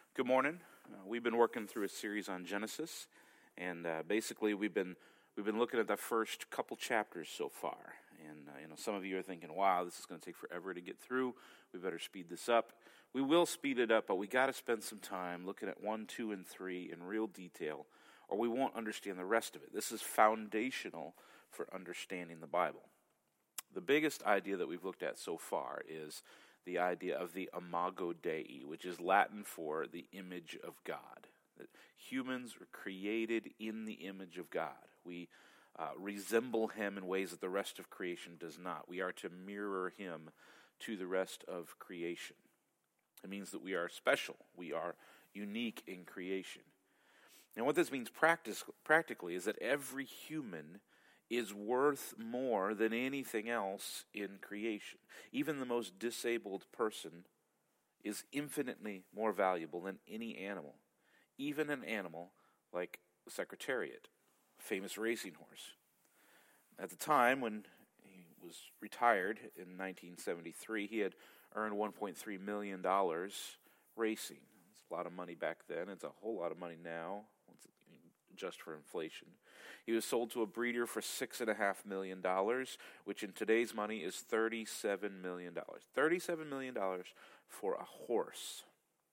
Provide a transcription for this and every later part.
Good morning. We've been working through a series on Genesis, and basically we've been looking at the first couple chapters so far. And some of you are thinking, "Wow, this is going to take forever to get through. We better speed this up." We will speed it up, but we got to spend some time looking at 1, 2, and 3 in real detail, or we won't understand the rest of it. This is foundational for understanding the Bible. The biggest idea that we've looked at so far is the idea of the imago Dei, which is Latin for the image of God. That humans are created in the image of God. We resemble him in ways that the rest of creation does not. We are to mirror him to the rest of creation. It means that we are special. We are unique in creation. And what this means practically is that every human is worth more than anything else in creation. Even the most disabled person is infinitely more valuable than any animal. Even an animal like the Secretariat, a famous racing horse. At the time when he was retired in 1973, he had earned $1.3 million racing. It's a lot of money back then. It's a whole lot of money now, just for inflation. He was sold to a breeder for $6.5 million, which in today's money is $37 million. $37 million for a horse.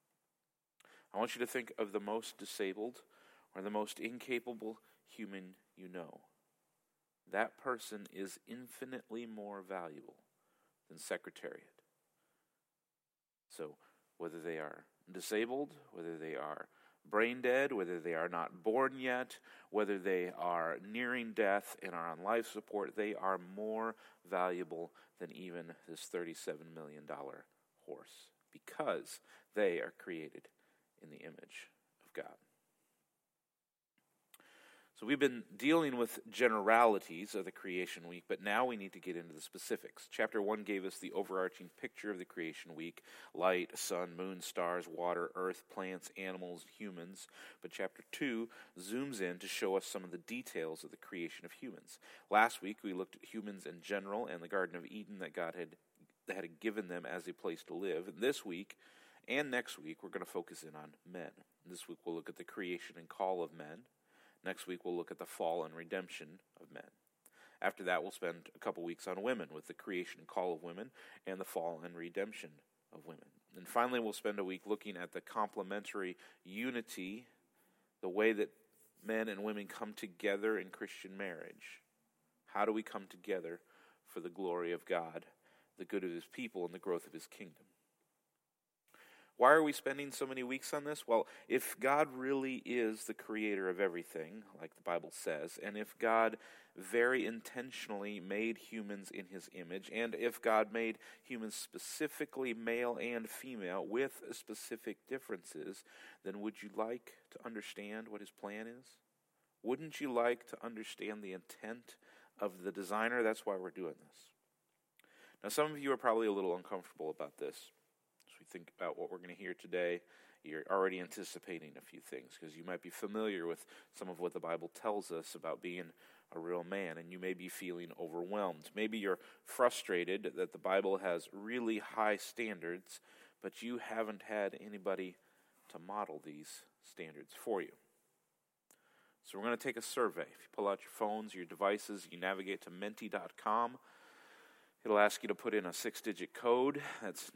I want you to think of the most disabled or the most incapable human you know. That person is infinitely more valuable than Secretariat. So whether they are disabled, whether they are brain dead, whether they are not born yet, whether they are nearing death and are on life support, they are more valuable than even this $37 million horse because they are created in the image of God. So we've been dealing with generalities of the creation week, but now we need to get into the specifics. Chapter 1 gave us the overarching picture of the creation week: light, sun, moon, stars, water, earth, plants, animals, humans. But chapter 2 zooms in to show us some of the details of the creation of humans. Last week we looked at humans in general and the Garden of Eden that God had given them as a place to live. And this week and next week we're going to focus in on men. This week we'll look at the creation and call of men. Next week, we'll look at the fall and redemption of men. After that, we'll spend a couple weeks on women with the creation and call of women and the fall and redemption of women. And finally, we'll spend a week looking at the complementary unity, the way that men and women come together in Christian marriage. How do we come together for the glory of God, the good of his people, and the growth of his kingdom? Why are we spending so many weeks on this? Well, if God really is the creator of everything, like the Bible says, and if God very intentionally made humans in his image, and if God made humans specifically male and female with specific differences, then would you like to understand what his plan is? Wouldn't you like to understand the intent of the designer? That's why we're doing this. Now, some of you are probably a little uncomfortable about this. As we think about what we're going to hear today, you're already anticipating a few things because you might be familiar with some of what the Bible tells us about being a real man, and you may be feeling overwhelmed. Maybe you're frustrated that the Bible has really high standards, but you haven't had anybody to model these standards for you. So we're going to take a survey. If you pull out your phones, your devices, you navigate to menti.com. It'll ask you to put in a 6-digit code. That's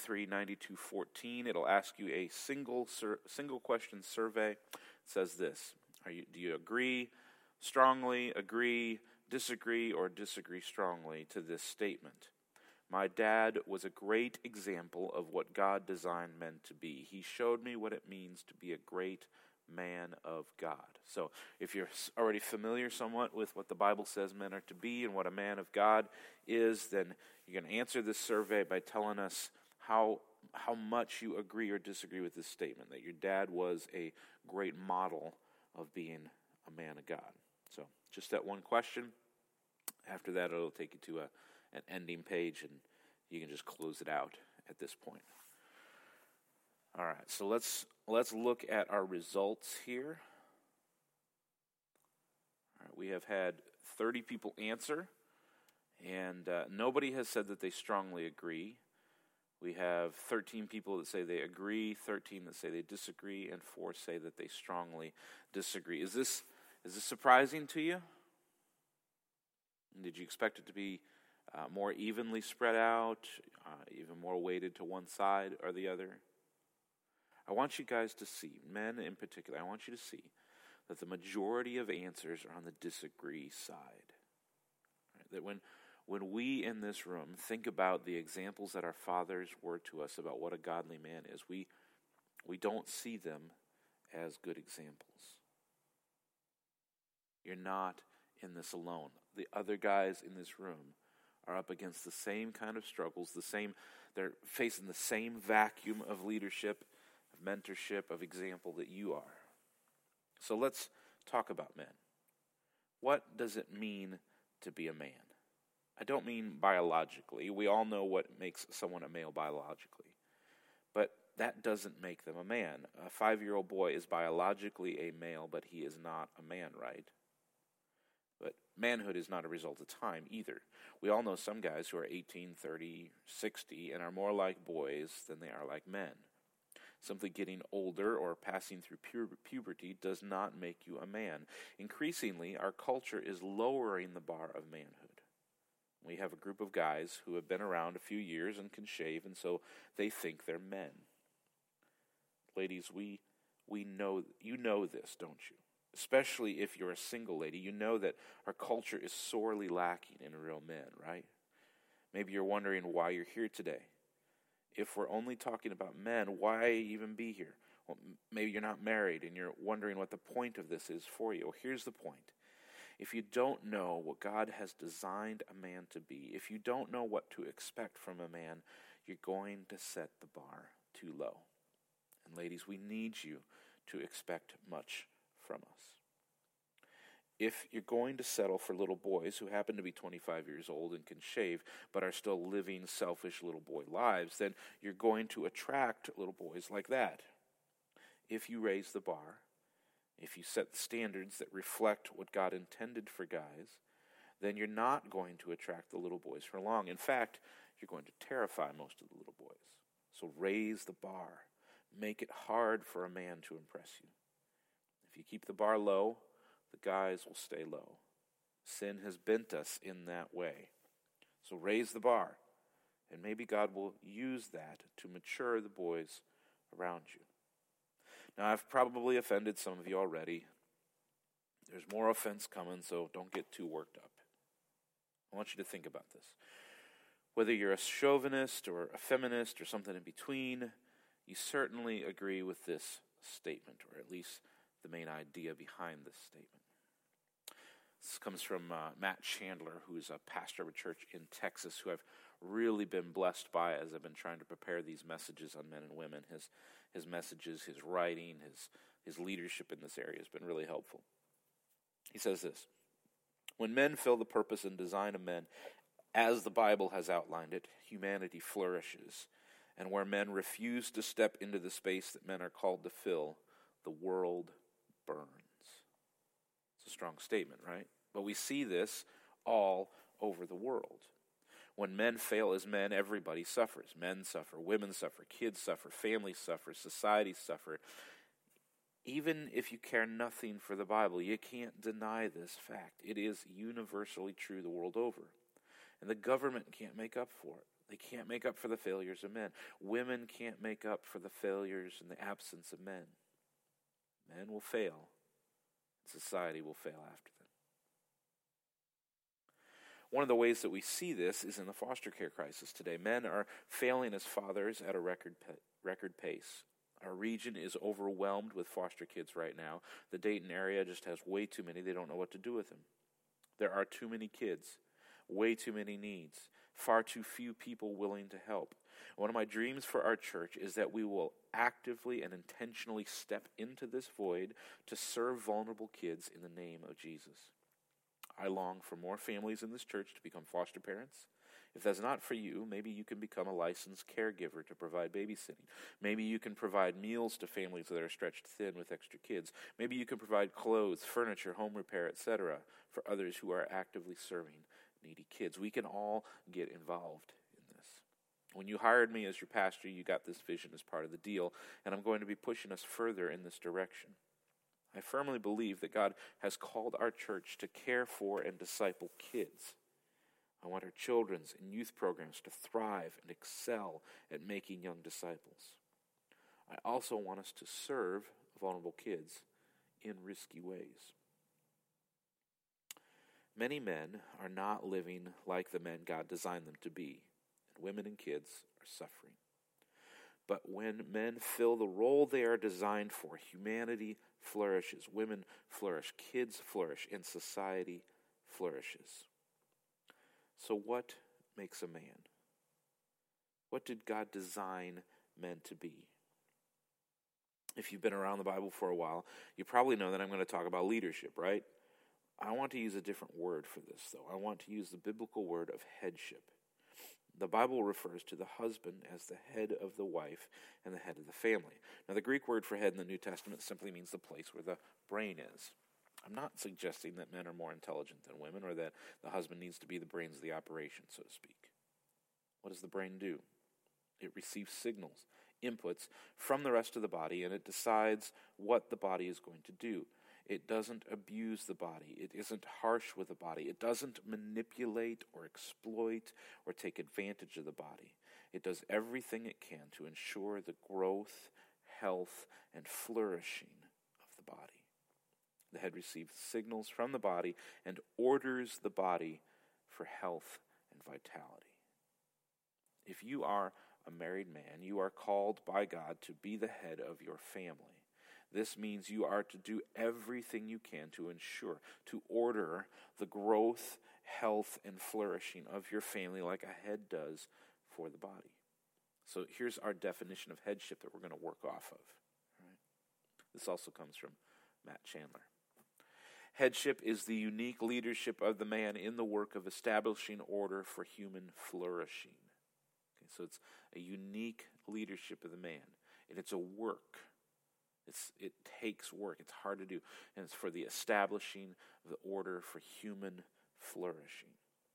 939214. It'll ask you a single question survey. It says this: do you agree strongly, agree, disagree, or disagree strongly to this statement? My dad was a great example of what God designed men to be. He showed me what it means to be a great man of God. So if you're already familiar somewhat with what the Bible says men are to be and what a man of God is, then you're going to answer this survey by telling us how much you agree or disagree with this statement, that your dad was a great model of being a man of God. So just that one question. After that, it'll take you to an ending page, and you can just close it out at this point. All right, so let's look at our results here. All right, we have had 30 people answer, and nobody has said that they strongly agree. We have 13 people that say they agree, 13 that say they disagree, and 4 say that they strongly disagree. Is this surprising to you? Did you expect it to be more evenly spread out, even more weighted to one side or the other? I want you guys to see, men in particular, I want you to see that the majority of answers are on the disagree side. Right? That when we in this room think about the examples that our fathers were to us about what a godly man is, we don't see them as good examples. You're not in this alone. The other guys in this room are up against the same kind of struggles, they're facing the same vacuum of leadership, of mentorship, of example that you are. So let's talk about men. What does it mean to be a man? I don't mean biologically. We all know what makes someone a male biologically. But that doesn't make them a man. A 5-year-old boy is biologically a male, but he is not a man, right? But manhood is not a result of time either. We all know some guys who are 18, 30, 60, and are more like boys than they are like men. Simply getting older or passing through puberty does not make you a man. Increasingly, our culture is lowering the bar of manhood. We have a group of guys who have been around a few years and can shave, and so they think they're men. Ladies, we know, you know this, don't you? Especially if you're a single lady, you know that our culture is sorely lacking in real men, right? Maybe you're wondering why you're here today. If we're only talking about men, why even be here? Well, maybe you're not married and you're wondering what the point of this is for you. Well, here's the point. If you don't know what God has designed a man to be, if you don't know what to expect from a man, you're going to set the bar too low. And ladies, we need you to expect much from us. If you're going to settle for little boys who happen to be 25 years old and can shave, but are still living selfish little boy lives, then you're going to attract little boys like that. If you raise the bar, if you set the standards that reflect what God intended for guys, then you're not going to attract the little boys for long. In fact, you're going to terrify most of the little boys. So raise the bar. Make it hard for a man to impress you. If you keep the bar low, the guys will stay low. Sin has bent us in that way. So raise the bar, and maybe God will use that to mature the boys around you. Now, I've probably offended some of you already. There's more offense coming, so don't get too worked up. I want you to think about this. Whether you're a chauvinist or a feminist or something in between, you certainly agree with this statement, or at least the main idea behind this statement. This comes from Matt Chandler, who is a pastor of a church in Texas, who I've really been blessed by as I've been trying to prepare these messages on men and women. His messages, his writing, his leadership in this area has been really helpful. He says this: when men fill the purpose and design of men as the Bible has outlined it, humanity flourishes. And where men refuse to step into the space that men are called to fill, the world burns. It's a strong statement, right? But we see this all over the world. When men fail as men, everybody suffers. Men suffer, women suffer, kids suffer, families suffer, societies suffer. Even if you care nothing for the Bible, you can't deny this fact. It is universally true the world over. And the government can't make up for it. They can't make up for the failures of men. Women can't make up for the failures and the absence of men. Men will fail. Society will fail after them. One of the ways that we see this is in the foster care crisis today. Men are failing as fathers at a record pace. Our region is overwhelmed with foster kids right now. The Dayton area just has way too many. They don't know what to do with them. There are too many kids, way too many needs, far too few people willing to help. One of my dreams for our church is that we will actively and intentionally step into this void to serve vulnerable kids in the name of Jesus. I long for more families in this church to become foster parents. If that's not for you, maybe you can become a licensed caregiver to provide babysitting. Maybe you can provide meals to families that are stretched thin with extra kids. Maybe you can provide clothes, furniture, home repair, etc. for others who are actively serving needy kids. We can all get involved in this. When you hired me as your pastor, you got this vision as part of the deal, and I'm going to be pushing us further in this direction. I firmly believe that God has called our church to care for and disciple kids. I want our children's and youth programs to thrive and excel at making young disciples. I also want us to serve vulnerable kids in risky ways. Many men are not living like the men God designed them to be, and women and kids are suffering. But when men fill the role they are designed for, humanity flourishes, women flourish, kids flourish, and society flourishes. So what makes a man? What did God design men to be? If you've been around the Bible for a while, you probably know that I'm going to talk about leadership, right? I want to use a different word for this, though. I want to use the biblical word of headship. The Bible refers to the husband as the head of the wife and the head of the family. Now, the Greek word for head in the New Testament simply means the place where the brain is. I'm not suggesting that men are more intelligent than women or that the husband needs to be the brains of the operation, so to speak. What does the brain do? It receives signals, inputs from the rest of the body, and it decides what the body is going to do. It doesn't abuse the body. It isn't harsh with the body. It doesn't manipulate or exploit or take advantage of the body. It does everything it can to ensure the growth, health, and flourishing of the body. The head receives signals from the body and orders the body for health and vitality. If you are a married man, you are called by God to be the head of your family. This means you are to do everything you can to ensure, to order the growth, health, and flourishing of your family like a head does for the body. So here's our definition of headship that we're going to work off of. All right. This also comes from Matt Chandler. Headship is the unique leadership of the man in the work of establishing order for human flourishing. Okay, so it's a unique leadership of the man, and it's a work. It takes work. It's hard to do. And it's for the establishing of the order for human flourishing.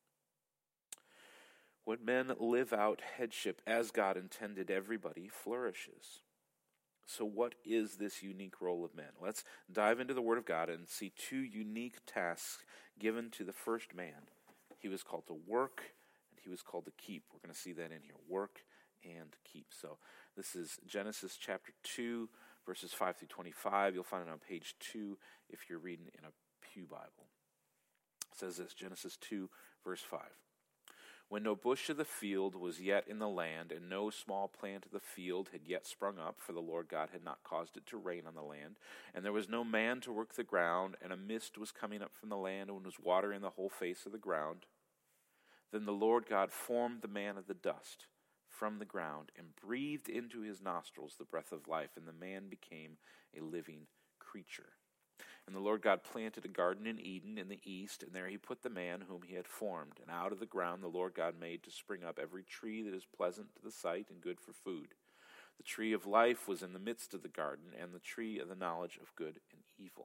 When men live out headship as God intended, everybody flourishes. So what is this unique role of men? Let's dive into the Word of God and see two unique tasks given to the first man. He was called to work, and he was called to keep. We're going to see that in here. Work and keep. So this is Genesis chapter 2, verses 5 through 25. You'll find it on page 2 if you're reading in a Pew Bible. It says this, Genesis 2, verse 5. When no bush of the field was yet in the land, and no small plant of the field had yet sprung up, for the Lord God had not caused it to rain on the land, and there was no man to work the ground, and a mist was coming up from the land, and was watering the whole face of the ground, then the Lord God formed the man of the dust from the ground, and breathed into his nostrils the breath of life, and the man became a living creature. And the Lord God planted a garden in Eden in the east, and there he put the man whom he had formed. And out of the ground the Lord God made to spring up every tree that is pleasant to the sight and good for food. The tree of life was in the midst of the garden, and the tree of the knowledge of good and evil.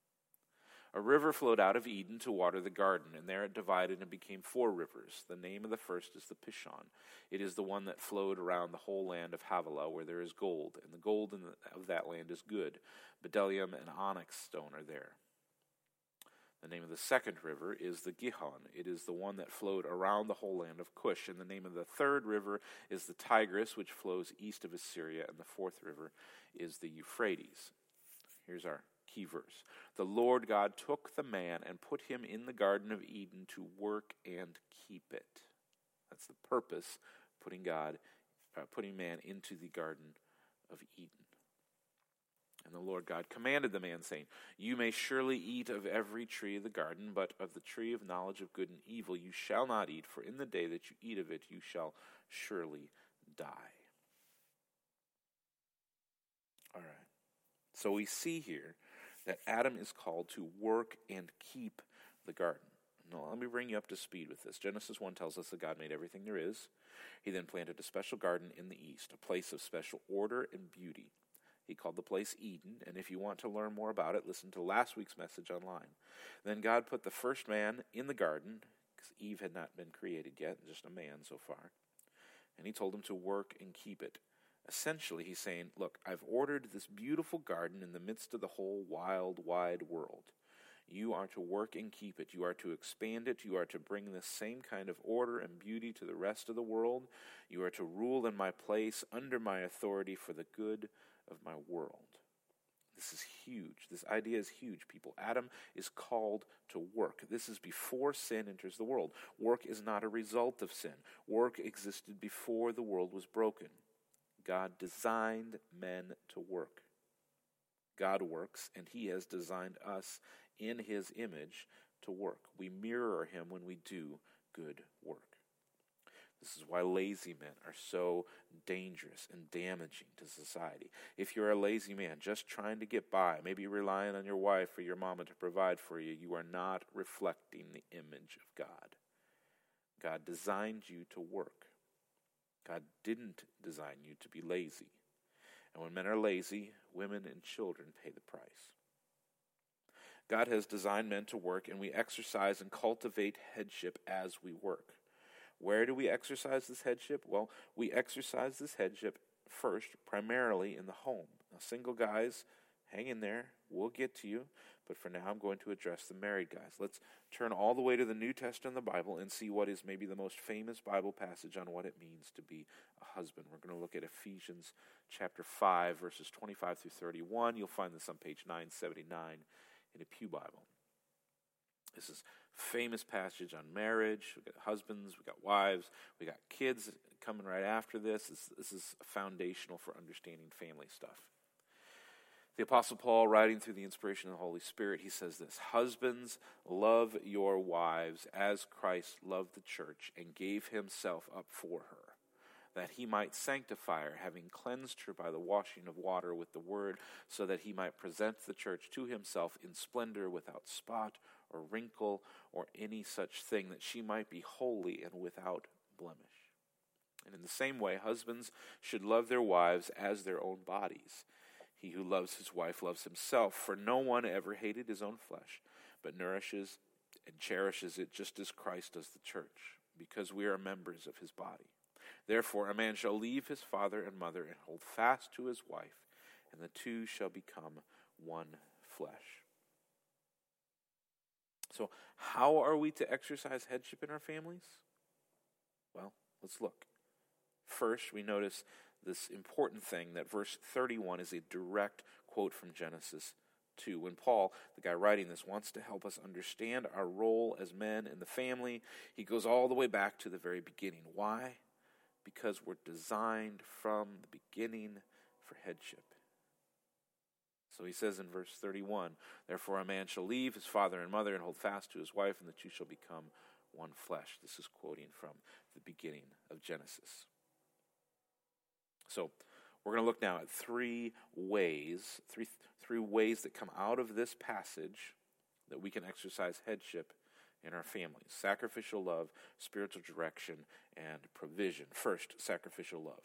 A river flowed out of Eden to water the garden, and there it divided and became 4 rivers. The name of the first is the Pishon. It is the one that flowed around the whole land of Havilah, where there is gold, and the gold of that land is good. Bdellium and onyx stone are there. The name of the second river is the Gihon. It is the one that flowed around the whole land of Cush. And the name of the third river is the Tigris, which flows east of Assyria. And the fourth river is the Euphrates. Here's our key verse. The Lord God took the man and put him in the Garden of Eden to work and keep it. That's the purpose, putting man into the Garden of Eden. And the Lord God commanded the man, saying, You may surely eat of every tree of the garden, but of the tree of knowledge of good and evil you shall not eat, for in the day that you eat of it you shall surely die. All right. So we see here that Adam is called to work and keep the garden. Now, let me bring you up to speed with this. Genesis 1 tells us that God made everything there is. He then planted a special garden in the east, a place of special order and beauty. He called the place Eden, and if you want to learn more about it, listen to last week's message online. Then God put the first man in the garden, because Eve had not been created yet, just a man so far. and he told him to work and keep it. Essentially, he's saying, look, I've ordered this beautiful garden in the midst of the whole wild, wide world. You are to work and keep it. You are to expand it. You are to bring this same kind of order and beauty to the rest of the world. You are to rule in my place, under my authority, for the good of my world. This is huge. This idea is huge, people. Adam is called to work. This is before sin enters the world. Work is not a result of sin. Work existed before the world was broken. God designed men to work. God works, and he has designed us in his image to work. We mirror him when we do good work. This is why lazy men are so dangerous and damaging to society. If you're a lazy man just trying to get by, maybe relying on your wife or your mama to provide for you, you are not reflecting the image of God. God designed you to work. God didn't design you to be lazy. And when men are lazy, women and children pay the price. God has designed men to work, and we exercise and cultivate headship as we work. Where do we exercise this headship? Well, we exercise this headship first, primarily in the home. Now, single guys, hang in there. We'll get to you. But for now, I'm going to address the married guys. Let's turn all the way to the New Testament of the Bible and see what is maybe the most famous Bible passage on what it means to be a husband. We're going to look at Ephesians chapter 5, verses 25 through 31. You'll find this on page 979 in a Pew Bible. This is a famous passage on marriage. We've got husbands, we've got wives, we got kids coming right after this. This is foundational for understanding family stuff. The Apostle Paul, writing through the inspiration of the Holy Spirit, he says this: Husbands, love your wives as Christ loved the church and gave himself up for her, that he might sanctify her, having cleansed her by the washing of water with the word, so that he might present the church to himself in splendor, without spot or wrinkle or any such thing, that she might be holy and without blemish. And in the same way, husbands should love their wives as their own bodies. He who loves his wife loves himself, for no one ever hated his own flesh, but nourishes and cherishes it, just as Christ does the church, because we are members of his body. Therefore, a man shall leave his father and mother and hold fast to his wife, and the two shall become one flesh. So, how are we to exercise headship in our families? Well, let's look. First, we notice this important thing that verse 31 is a direct quote from Genesis 2. When Paul, the guy writing this, wants to help us understand our role as men in the family, he goes all the way back to the very beginning. Why? Because we're designed from the beginning for headship. So he says in verse 31, Therefore a man shall leave his father and mother and hold fast to his wife, and the two shall become one flesh. This is quoting from the beginning of Genesis. So we're going to look now at three ways that come out of this passage that we can exercise headship in our families: sacrificial love, spiritual direction, and provision. First, sacrificial love.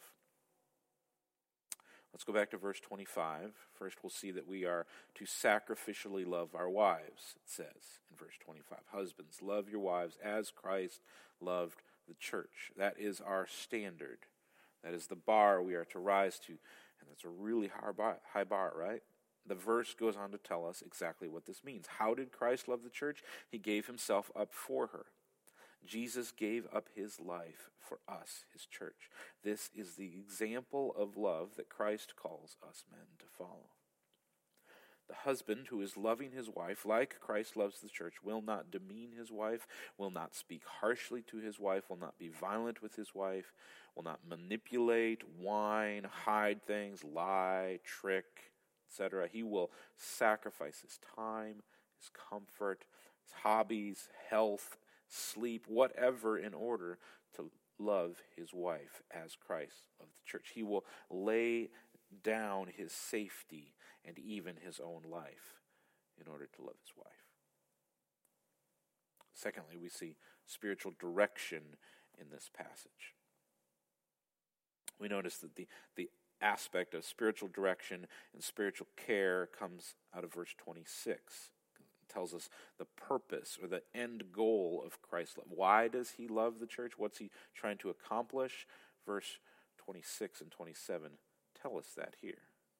Let's go back to verse 25. First, we'll see that we are to sacrificially love our wives, it says in verse 25. Husbands, love your wives as Christ loved the church. That is our standard. That is the bar we are to rise to. And that's a really high bar, right? The verse goes on to tell us exactly what this means. How did Christ love the church? He gave himself up for her. Jesus gave up his life for us, his church. This is the example of love that Christ calls us men to follow. The husband who is loving his wife like Christ loves the church will not demean his wife, will not speak harshly to his wife, will not be violent with his wife, will not manipulate, whine, hide things, lie, trick, etc. He will sacrifice his time, his comfort, his hobbies, health, sleep, whatever, in order to love his wife as Christ of the church. He will lay down his safety and even his own life in order to love his wife. Secondly, we see spiritual direction in this passage. We notice that the aspect of spiritual direction and spiritual care comes out of verse 26. Tells us the purpose or the end goal of Christ's love. Why does he love the church? What's he trying to accomplish? Verse 26 and 27 tell us that here.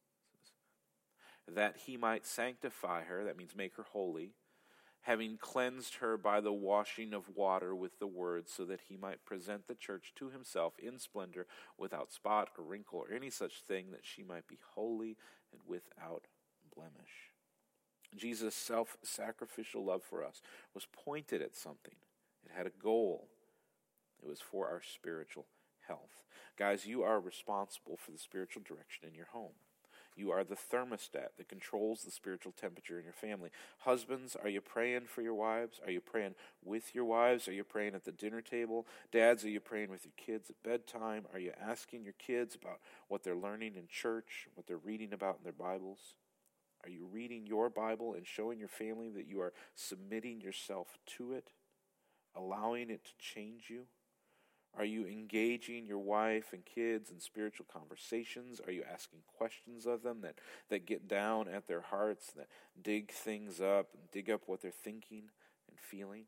That he might sanctify her, that means make her holy, having cleansed her by the washing of water with the word, so that he might present the church to himself in splendor, without spot or wrinkle or any such thing, that she might be holy and without blemish. Jesus' self-sacrificial love for us was pointed at something. It had a goal. It was for our spiritual health. Guys, you are responsible for the spiritual direction in your home. You are the thermostat that controls the spiritual temperature in your family. Husbands, are you praying for your wives? Are you praying with your wives? Are you praying at the dinner table? Dads, are you praying with your kids at bedtime? Are you asking your kids about what they're learning in church, what they're reading about in their Bibles? Are you reading your Bible and showing your family that you are submitting yourself to it, allowing it to change you? Are you engaging your wife and kids in spiritual conversations? Are you asking questions of them that get down at their hearts, that dig things up and dig up what they're thinking and feeling?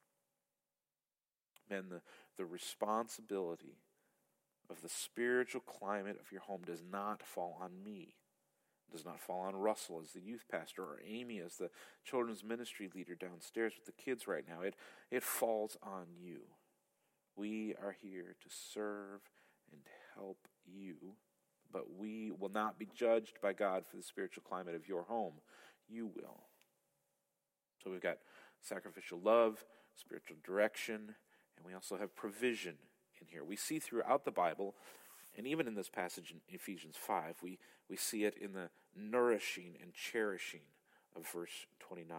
Men, the responsibility of the spiritual climate of your home does not fall on me. It does not fall on Russell as the youth pastor or Amy as the children's ministry leader downstairs with the kids right now. It falls on you. We are here to serve and help you, but we will not be judged by God for the spiritual climate of your home. You will. So we've got sacrificial love, spiritual direction, and we also have provision in here. We see throughout the Bible, and even in this passage in Ephesians 5, we see it in the nourishing and cherishing of verse 29.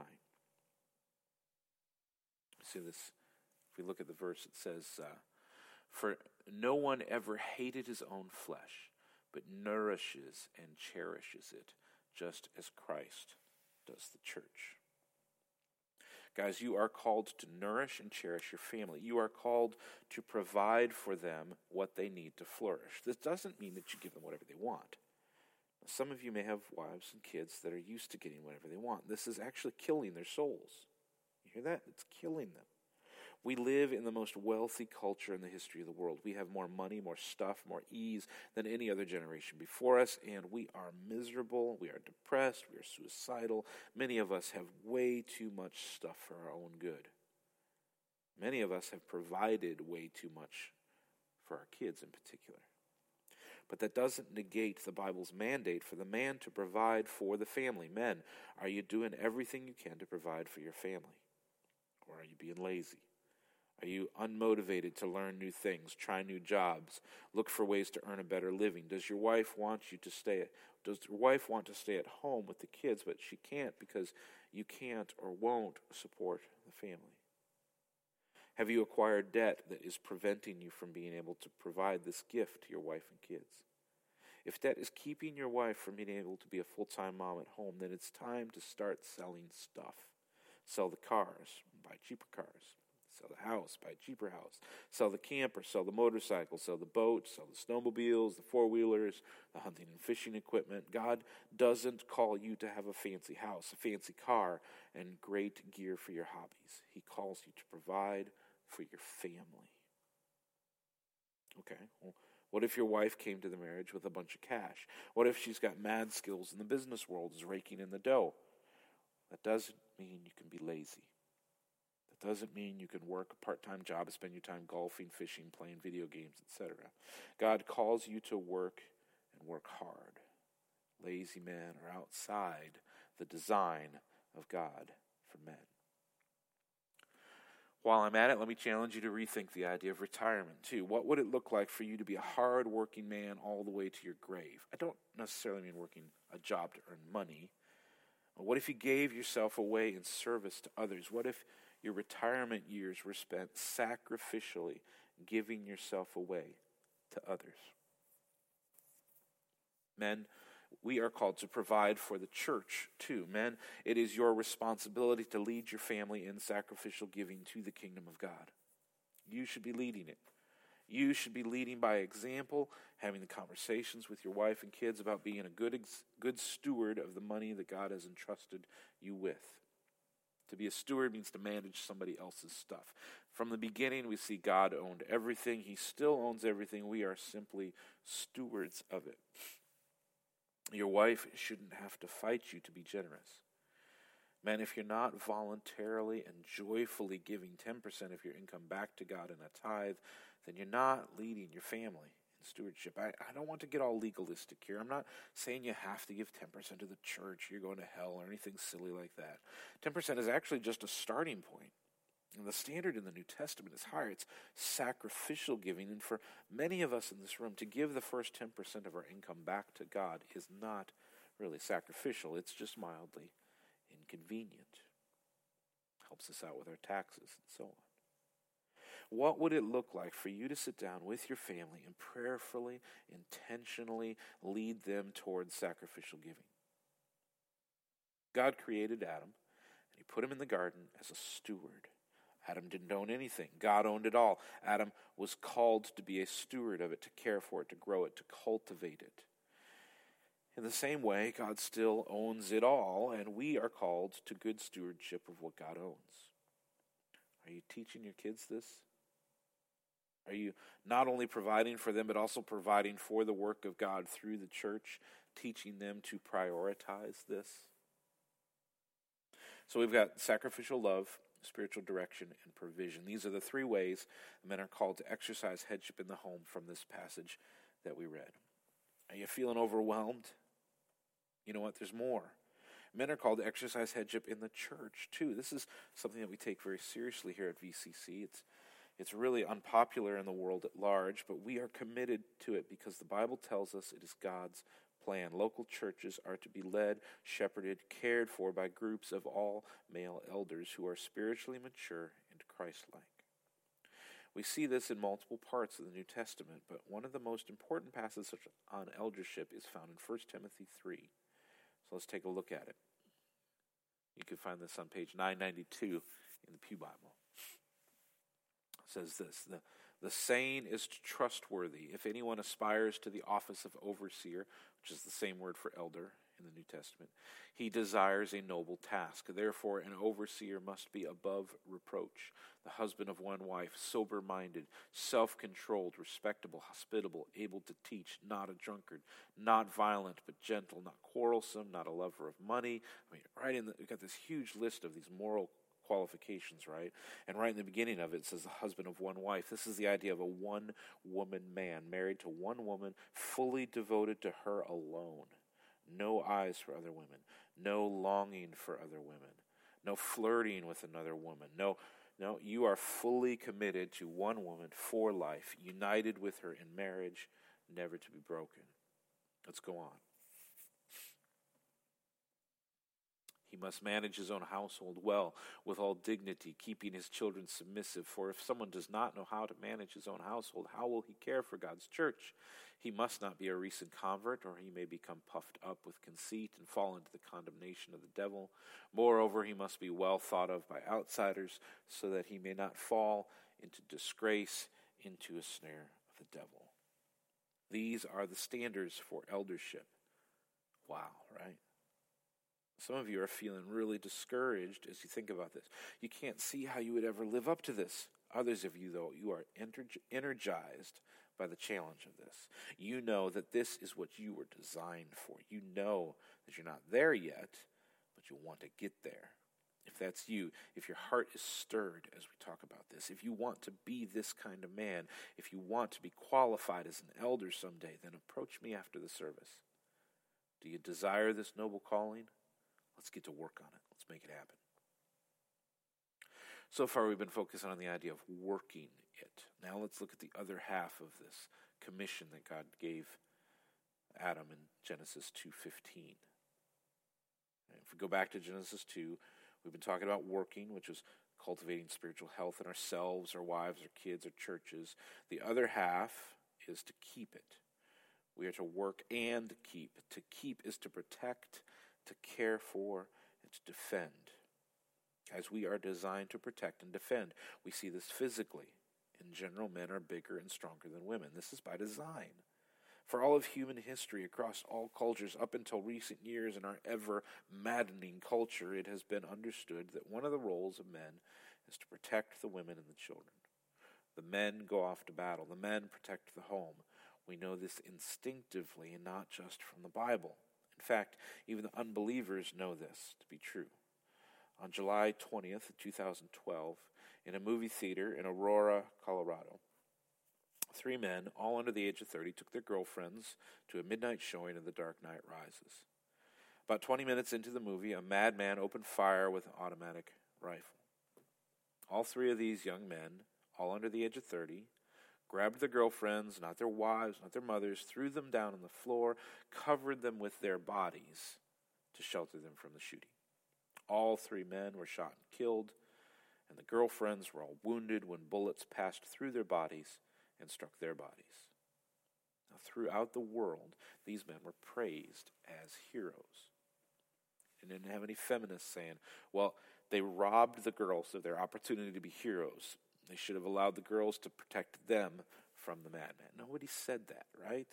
See this. If we look at the verse, it says, for no one ever hated his own flesh, but nourishes and cherishes it, just as Christ does the church. Guys, you are called to nourish and cherish your family. You are called to provide for them what they need to flourish. This doesn't mean that you give them whatever they want. Some of you may have wives and kids that are used to getting whatever they want. This is actually killing their souls. You hear that? It's killing them. We live in the most wealthy culture in the history of the world. We have more money, more stuff, more ease than any other generation before us, and we are miserable, we are depressed, we are suicidal. Many of us have way too much stuff for our own good. Many of us have provided way too much for our kids in particular. But that doesn't negate the Bible's mandate for the man to provide for the family. Men, are you doing everything you can to provide for your family? Or are you being lazy? Are you unmotivated to learn new things, try new jobs, look for ways to earn a better living? Does your wife want to stay at home with the kids, but she can't because you can't or won't support the family? Have you acquired debt that is preventing you from being able to provide this gift to your wife and kids? If debt is keeping your wife from being able to be a full-time mom at home, then it's time to start selling stuff. Sell the cars, buy cheaper cars. Sell the house, buy a cheaper house. Sell the camper, sell the motorcycle, sell the boat, sell the snowmobiles, the four-wheelers, the hunting and fishing equipment. God doesn't call you to have a fancy house, a fancy car, and great gear for your hobbies. He calls you to provide for your family. Okay, well, what if your wife came to the marriage with a bunch of cash? What if she's got mad skills in the business world, is raking in the dough? That doesn't mean you can be lazy. That doesn't mean you can work a part-time job and spend your time golfing, fishing, playing video games, etc. God calls you to work and work hard. Lazy men are outside the design of God for men. While I'm at it, let me challenge you to rethink the idea of retirement too. What would it look like for you to be a hard-working man all the way to your grave? I don't necessarily mean working a job to earn money. What if you gave yourself away in service to others? What if your retirement years were spent sacrificially giving yourself away to others? Men, we are called to provide for the church too. Men, it is your responsibility to lead your family in sacrificial giving to the kingdom of God. You should be leading it. You should be leading by example, having the conversations with your wife and kids about being a good steward of the money that God has entrusted you with. To be a steward means to manage somebody else's stuff. From the beginning, we see God owned everything. He still owns everything. We are simply stewards of it. Your wife shouldn't have to fight you to be generous. Man, if you're not voluntarily and joyfully giving 10% of your income back to God in a tithe, then you're not leading your family in stewardship. I don't want to get all legalistic here. I'm not saying you have to give 10% to the church, you're going to hell, or anything silly like that. 10% is actually just a starting point. And the standard in the New Testament is higher. It's sacrificial giving. And for many of us in this room, to give the first 10% of our income back to God is not really sacrificial. It's just mildly inconvenient. Helps us out with our taxes and so on. What would it look like for you to sit down with your family and prayerfully, intentionally lead them towards sacrificial giving? God created Adam, and he put him in the garden as a steward. Adam didn't own anything. God owned it all. Adam was called to be a steward of it, to care for it, to grow it, to cultivate it. In the same way, God still owns it all, and we are called to good stewardship of what God owns. Are you teaching your kids this? Are you not only providing for them, but also providing for the work of God through the church, teaching them to prioritize this? So we've got sacrificial love, spiritual direction, and provision. These are the three ways men are called to exercise headship in the home from this passage that we read. Are you feeling overwhelmed? You know what? There's more. Men are called to exercise headship in the church, too. This is something that we take very seriously here at VCC. It's really unpopular in the world at large, but we are committed to it because the Bible tells us it is God's plan. Local churches are to be led, shepherded, cared for by groups of all male elders who are spiritually mature and Christ-like. We see this in multiple parts of the New Testament, but one of the most important passages on eldership is found in 1 Timothy 3. So let's take a look at it. You can find this on page 992 in the Pew Bible. It says this, the saying is trustworthy. If anyone aspires to the office of overseer, which is the same word for elder in the New Testament, he desires a noble task. Therefore, an overseer must be above reproach, the husband of one wife, sober-minded, self-controlled, respectable, hospitable, able to teach, not a drunkard, not violent, but gentle, not quarrelsome, not a lover of money. We've got this huge list of these moral qualifications, right? And right in the beginning of it, it says the husband of one wife. This is the idea of a one-woman man, married to one woman, fully devoted to her alone. No eyes for other women, no longing for other women, no flirting with another woman. No, you are fully committed to one woman for life, united with her in marriage, never to be broken. Let's go on. He must manage his own household well, with all dignity, keeping his children submissive. For if someone does not know how to manage his own household, how will he care for God's church? He must not be a recent convert, or he may become puffed up with conceit and fall into the condemnation of the devil. Moreover, he must be well thought of by outsiders, so that he may not fall into disgrace, into a snare of the devil. These are the standards for eldership. Wow, right? Some of you are feeling really discouraged as you think about this. You can't see how you would ever live up to this. Others of you, though, you are energized by the challenge of this. You know that this is what you were designed for. You know that you're not there yet, but you want to get there. If that's you, if your heart is stirred as we talk about this, if you want to be this kind of man, if you want to be qualified as an elder someday, then approach me after the service. Do you desire this noble calling? Let's get to work on it. Let's make it happen. So far, we've been focusing on the idea of working it. Now let's look at the other half of this commission that God gave Adam in Genesis 2:15. If we go back to Genesis 2, we've been talking about working, which is cultivating spiritual health in ourselves, our wives, our kids, our churches. The other half is to keep it. We are to work and keep. To keep is to protect, to care for, and to defend. As we are designed to protect and defend. We see this physically. In general, men are bigger and stronger than women. This is by design. For all of human history, across all cultures, up until recent years in our ever-maddening culture, it has been understood that one of the roles of men is to protect the women and the children. The men go off to battle. The men protect the home. We know this instinctively and not just from the Bible. In fact, even the unbelievers know this to be true. On July 20th, 2012, in a movie theater in Aurora, Colorado, 3 men, all under the age of 30, took their girlfriends to a midnight showing of The Dark Knight Rises. About 20 minutes into the movie, a madman opened fire with an automatic rifle. All 3 of these young men, all under the age of 30, grabbed their girlfriends, not their wives, not their mothers, threw them down on the floor, covered them with their bodies to shelter them from the shooting. All 3 men were shot and killed, and the girlfriends were all wounded when bullets passed through their bodies and struck their bodies. Now, throughout the world, these men were praised as heroes. And didn't have any feminists saying, well, they robbed the girls of their opportunity to be heroes. They should have allowed the girls to protect them from the madman. Nobody said that, right?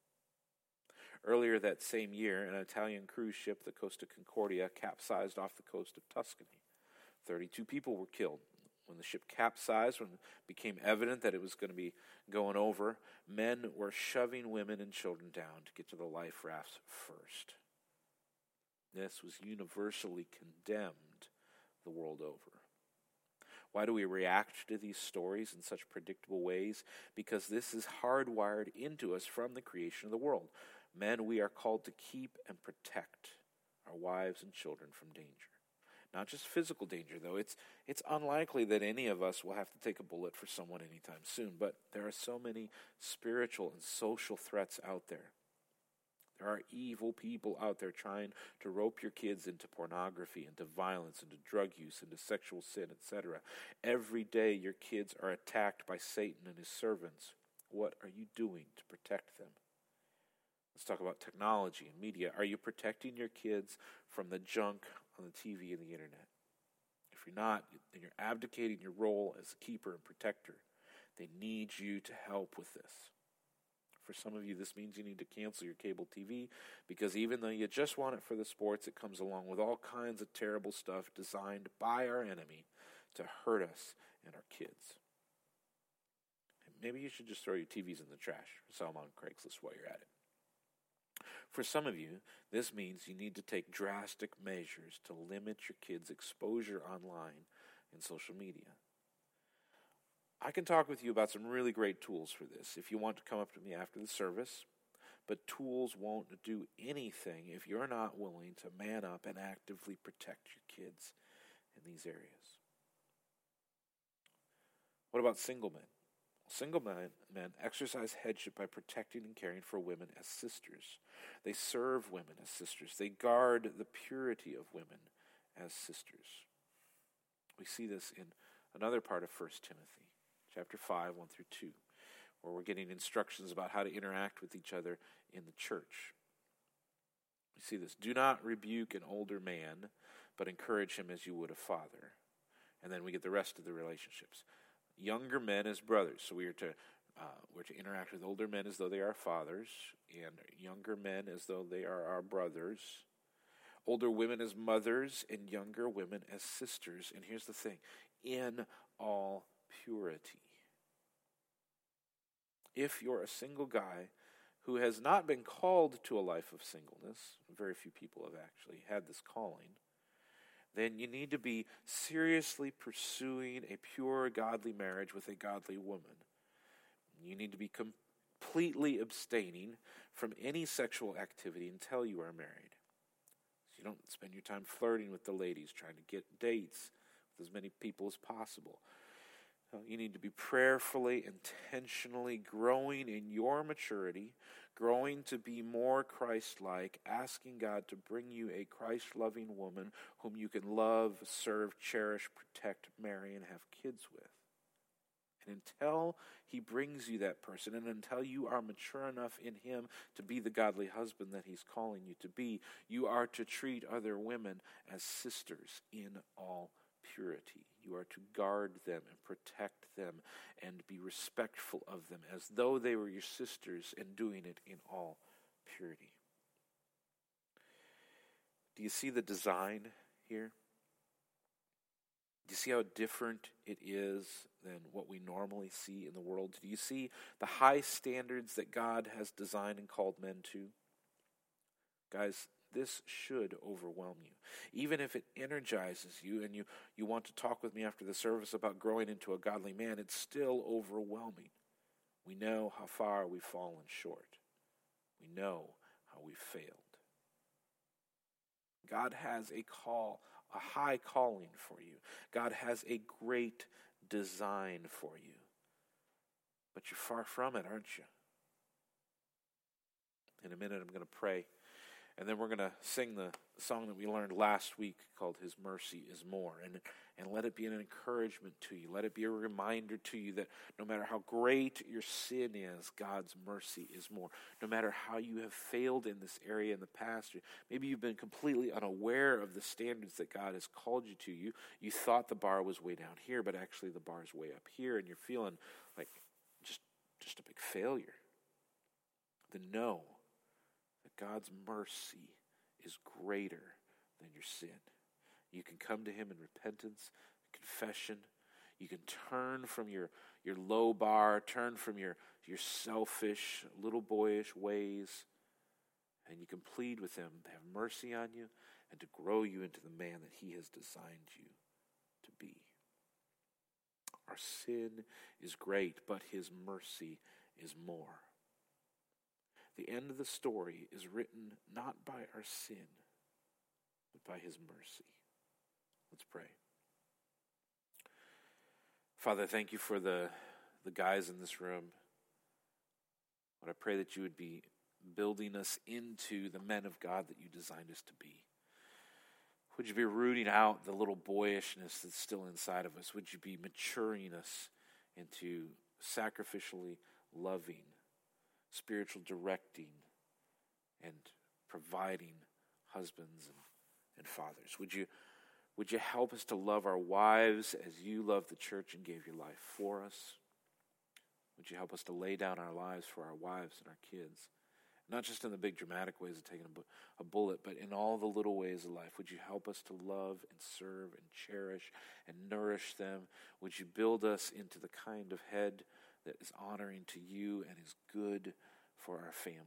Earlier that same year, an Italian cruise ship, the Costa Concordia, capsized off the coast of Tuscany. 32 people were killed. When the ship capsized, when it became evident that it was going to be going over, men were shoving women and children down to get to the life rafts first. This was universally condemned the world over. Why do we react to these stories in such predictable ways? Because this is hardwired into us from the creation of the world. Men, we are called to keep and protect our wives and children from danger. Not just physical danger, though. It's unlikely that any of us will have to take a bullet for someone anytime soon, but there are so many spiritual and social threats out there. There are evil people out there trying to rope your kids into pornography, into violence, into drug use, into sexual sin, etc. Every day your kids are attacked by Satan and his servants. What are you doing to protect them? Let's talk about technology and media. Are you protecting your kids from the junk on the TV and the internet? If you're not, then you're abdicating your role as a keeper and protector. They need you to help with this. For some of you, this means you need to cancel your cable TV because even though you just want it for the sports, it comes along with all kinds of terrible stuff designed by our enemy to hurt us and our kids. And maybe you should just throw your TVs in the trash or sell them on Craigslist while you're at it. For some of you, this means you need to take drastic measures to limit your kids' exposure online and social media. I can talk with you about some really great tools for this if you want to come up to me after the service, but tools won't do anything if you're not willing to man up and actively protect your kids in these areas. What about single men? Single men exercise headship by protecting and caring for women as sisters. They serve women as sisters. They guard the purity of women as sisters. We see this in another part of 1 Timothy. Chapter 5, 1 through 2, where we're getting instructions about how to interact with each other in the church. We see this. Do not rebuke an older man, but encourage him as you would a father. And then we get the rest of the relationships. Younger men as brothers. So we're to interact with older men as though they are fathers, and younger men as though they are our brothers. Older women as mothers, and younger women as sisters. And here's the thing. In all purity. If you're a single guy who has not been called to a life of singleness, very few people have actually had this calling, then you need to be seriously pursuing a pure, godly marriage with a godly woman. You need to be completely abstaining from any sexual activity until you are married. So you don't spend your time flirting with the ladies, trying to get dates with as many people as possible. You need to be prayerfully, intentionally growing in your maturity, growing to be more Christ-like, asking God to bring you a Christ-loving woman whom you can love, serve, cherish, protect, marry, and have kids with. And until he brings you that person, and until you are mature enough in him to be the godly husband that he's calling you to be, you are to treat other women as sisters in all purity. You are to guard them and protect them and be respectful of them as though they were your sisters, and doing it in all purity. Do you see the design here? you see how different it is than what we normally see in the world? Do you see the high standards that God has designed and called men to? Guys, this should overwhelm you. Even if it energizes you and you want to talk with me after the service about growing into a godly man, it's still overwhelming. We know how far we've fallen short. We know how we've failed. God has a call, a high calling for you. God has a great design for you. But you're far from it, aren't you? In a minute, I'm going to pray. And then we're going to sing the song that we learned last week called His Mercy is More. And let it be an encouragement to you. Let it be a reminder to you that no matter how great your sin is, God's mercy is more. No matter how you have failed in this area in the past, maybe you've been completely unaware of the standards that God has called you to. You thought the bar was way down here, but actually the bar is way up here, and you're feeling like just a big failure. Then know that God's mercy is greater than your sin. You can come to Him in repentance, confession. You can turn from your low bar, turn from your selfish, little boyish ways, and you can plead with Him to have mercy on you and to grow you into the man that He has designed you to be. Our sin is great, but His mercy is more. The end of the story is written not by our sin, but by His mercy. Let's pray. Father, thank you for the guys in this room. Lord, I pray that you would be building us into the men of God that you designed us to be. Would you be rooting out the little boyishness that's still inside of us? Would you be maturing us into sacrificially loving, spiritual directing, and providing husbands and fathers? Would you help us to love our wives as you loved the church and gave your life for us? Would you help us to lay down our lives for our wives and our kids? Not just in the big dramatic ways of taking a bullet, but in all the little ways of life. Would you help us to love and serve and cherish and nourish them? Would you build us into the kind of head that is honoring to you and is good for our families?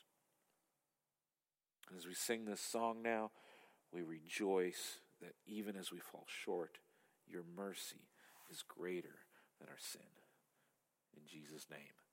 As we sing this song now, we rejoice that even as we fall short, your mercy is greater than our sin. In Jesus' name.